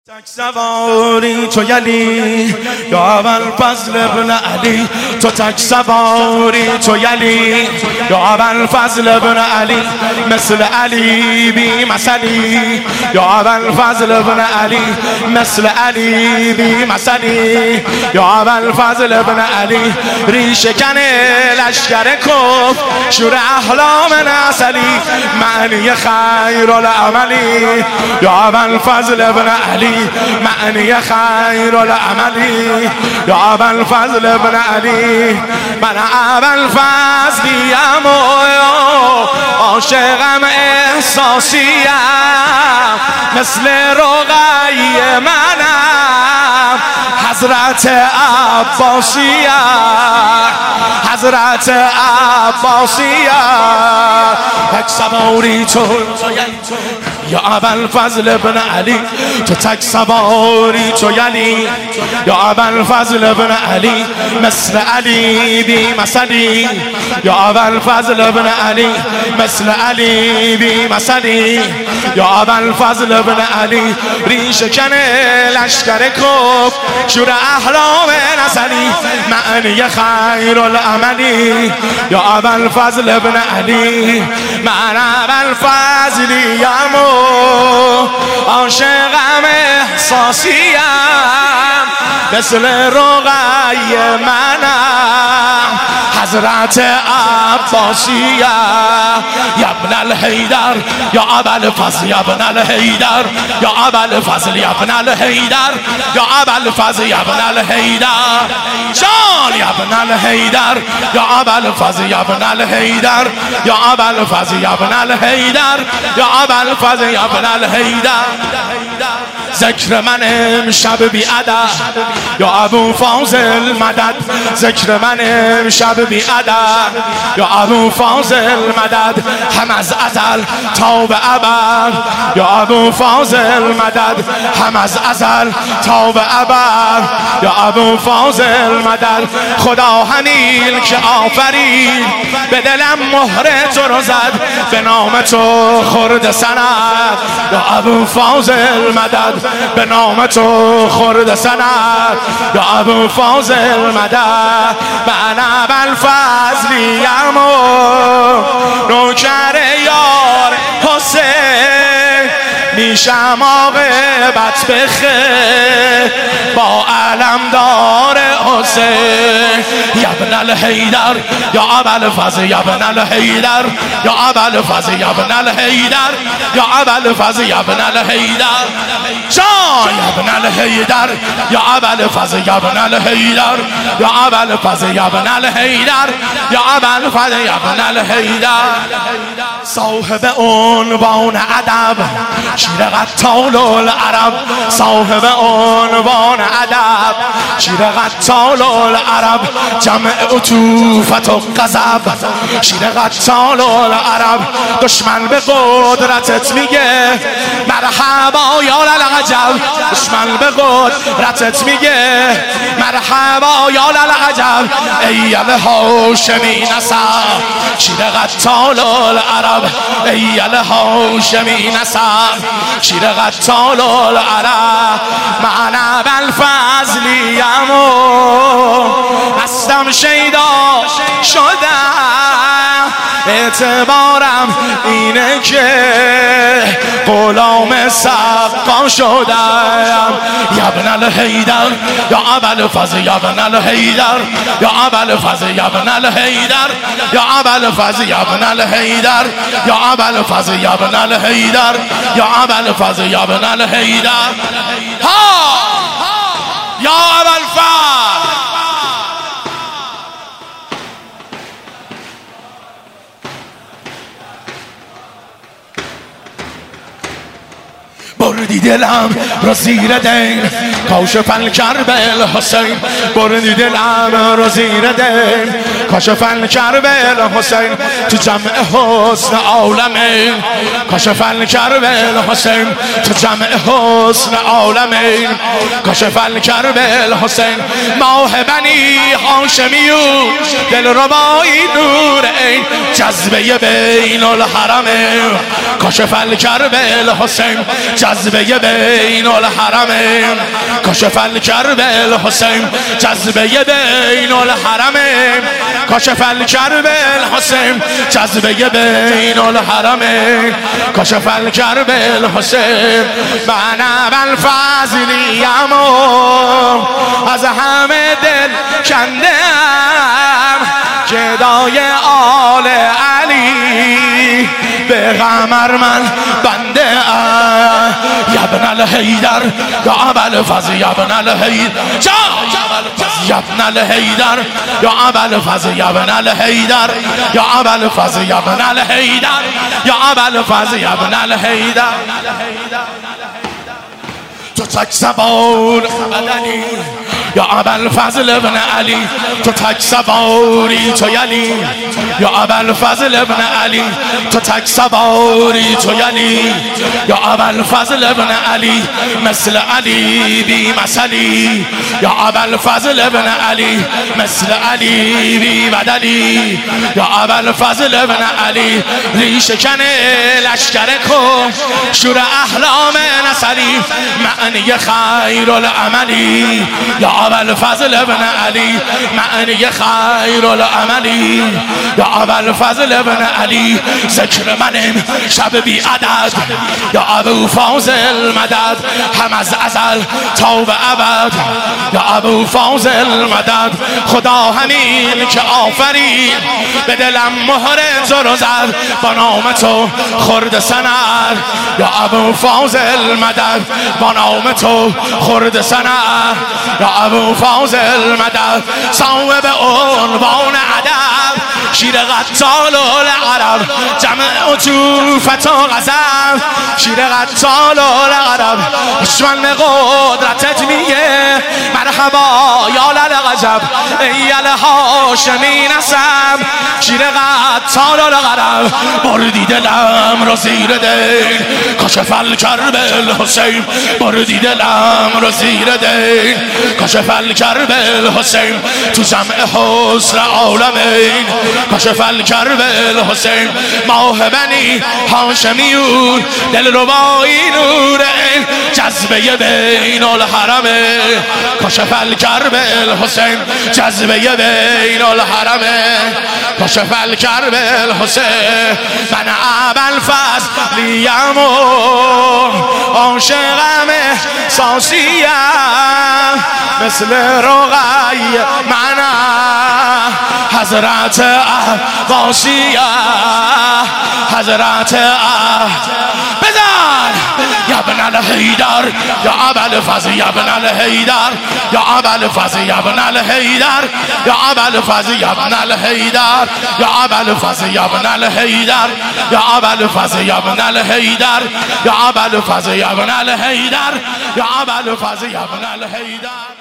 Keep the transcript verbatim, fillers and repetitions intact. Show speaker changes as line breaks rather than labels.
تک سواری تو یلی یا اول فضل ابن علی، تو تک سواری تو یلی یا اول فضل ابن علی، مثل علی بی مثلی یا اول فضل ابن علی، مثل علی بی مثلی یا اول فضل ابن علی، ریشه کنه لشکر کف شور احلام نسلی، معنی خیر العملی یا اول فضل ابن علی، معنی خیر العملی یا اول فضل ابن علی. من اول فضلیم و عاشقم احساسیم، مثل رقیه منم حضرت عباسیه، حضرت عباسیه. تک سواری تو یا اول فضل ابن علی، تو تک سواری تو یلی یا اول فضل ابن علی، مثل علی بی مثلی یا اول فضل ابن علی، مثل علی بی مثلی یا اول فضل ابن علی، ریشه کنه لشکر کف شور احلام نسلی، معنی خیر العملی یا اول فضل ابن علی. من اول فضلیم و عاشقم احساسیم، مثل رقیه منم حضرت عباسیه. یا ابن الحیدر یا ابا الفضل، یا ابن الحیدر یا ابا الفضل، یا ابن الحیدر یا ابا الفضل، یا ابن الحیدر جان، یا ابن الحیدر یا ابا الفضل، یا ابن الحیدر یا ابا الفضل، یا ابن الحیدر یا ابا الفضل، یا ابن الحیدر. ذکر من امشب بی ادب یا ابو فاضل مدد، ذکر من امشب بی ادب یا ابو فاضل مدد، هم از ازل تا به ابد یا ابو فاضل مدد، هم از ازل تا به ابد یا ابو فاضل مدد. خدا همین که آفرید به دلم مهر تو رو زد، به نام تو خورد سند یا ابو فاضل مدد، به نام تو خورد سند یا ابو فاضل مدد. من اول فضلیم و نوکر یار حسین، میشم عاقبت بخیر با علمدار حسین. یا ابن الحیدر یا ابا الفضل، یا ابن الحیدر یا ابا الفضل، یا ابن الحیدر یا ابا الفضل، یا ابن الحیدر جان، یا ابن الحیدر یا ابا الفضل، یا ابن الحیدر یا ابا الفضل، یا ابن الحیدر یا ابا الفضل، یا ابن الحیدر. صاحب عنوان ادب شیر قتال العرب، صاحب عنوان ادب شیر قتال العرب، جمع عطوفت و غضب شیر قتال العرب. دشمن به قدرتت میگه مرحبا یا للعجب، دشمن به قدرتت میگه مرحبا یا للعجب. ای الهاشمی نسب شیر قتال العرب، ای الهاشمی نسب شیر قتال العرب. من اول فضلیم و هستم شیدا شدم، اعتبارم اینه که غلام سقا شدم. یا ابن الحیدر یا ابا الفضل، یا ابن الحیدر یا ابا الفضل، یا ابن الحیدر یا ابا الفضل، یا ابن الحیدر یا ابا الفضل، یا ابن الحیدر یا ابا الفضل، یا ابن الحیدر. ها یا ابا الفضل. بردی دلم رو زیر دین کاشف الکرب الحسین، بردی دلم رو زیر دین کاشف الکرب الحسین تو جمع حسن عالمین کاشف الکرب الحسین تو جمع حسن عالمین کاشف الکرب الحسین ماه بنی هاشمیون دلربایی نور عین جذبه بین الحرمین کاشف الکرب الحسین جذبه بین الحرمین کاشف الکرب الحسین جذبه بین الحرمین کاشف الکرب الحسین جذبه بین الحرمین کاشف الکرب الحسین من ابوالفضلیم از همه دل کندم گدای آل علی به قمر من بنده ام یا ابن الحیدر یا ابوالفضل یا ابن الحیدر یا ابن الحیدر یا ابوالفضل یا ابن الحیدر یا ابوالفضل یا ابن الحیدر یا ابوالفضل یا ابن الحیدر تو تک سوار بدنی یا ابوالفضل ابن علی تو تک سواری تو یلی یا ابوالفضل ابن علی تو تک سواری تو یلی یا ابوالفضل ابن علی مثل علی بی مثلی یا ابوالفضل ابن علی مثل علی بی بدلی یا ابوالفضل ابن علی ریشه کنه لشکر کن شور احلام نصری معنی خیر العملی یا ابوالفضل ابن علی معنی خیر العملی یا ابوالفضل ابن علی ذکر منم شب بی عدد یا ابوالفضل مدد هم از ازل تا به ابد یا ابوالفضل مدد خدا همین که آفرید به دلم مهر تو رو زد با نام تو خرد سند یا ابوالفضل مدد با نام تو خرد سند یا ابوالفضل مدد صاحب عنوان ادب شیر قتال العرب جمع عطوفت و غضب شیر قتال العرب دشمن قدرتت میگه مرحبا یا للغجب ای الهاشمی نسب شیر قتال العرب بردی دلم رو زیر دین کاشف الکرب الحسین بردی دلم رو زیر دین کاشف الکرب الحسین تو جمع حسن عالمین کاشف الکرب الحسین ماه بنی هاشمیون دلربایی نور عین جذبه بین الحرمین کاشف الکرب الحسین جذبه بین الحرمین کاشف الکرب الحسین من ابوالفضلیم عاشقم احساسیم مثل رقی منم حضرت عباسیه حضرت بزن یا ابن الحیدر یا ابوالفضل یا ابن الحیدر یا ابوالفضل یا ابن الحیدر یا ابوالفضل یا ابن الحیدر یا ابوالفضل یا ابن الحیدر یا ابوالفضل یا ابن الحیدر یا ابوالفضل یا ابن الحیدر یا ابوالفضل یا ابن الحیدر